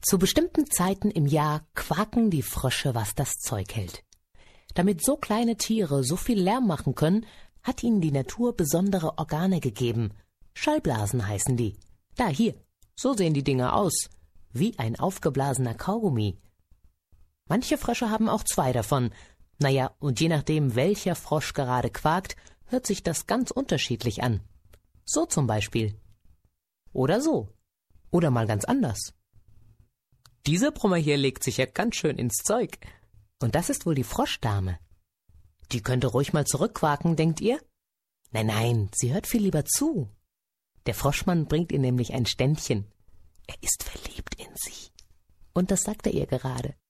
Zu bestimmten Zeiten im Jahr quaken die Frösche, was das Zeug hält. Damit so kleine Tiere so viel Lärm machen können, hat ihnen die Natur besondere Organe gegeben. Schallblasen heißen die. Da, hier, so sehen die Dinger aus, wie ein aufgeblasener Kaugummi. Manche Frösche haben auch 2 davon. Naja, und je nachdem, welcher Frosch gerade quakt, hört sich das ganz unterschiedlich an. So zum Beispiel. Oder so. Oder mal ganz anders. Dieser Brummer hier legt sich ja ganz schön ins Zeug. Und das ist wohl die Froschdame. Die könnte ruhig mal zurückquaken, denkt ihr? Nein, nein, sie hört viel lieber zu. Der Froschmann bringt ihr nämlich ein Ständchen. Er ist verliebt in sie. Und das sagt er ihr gerade.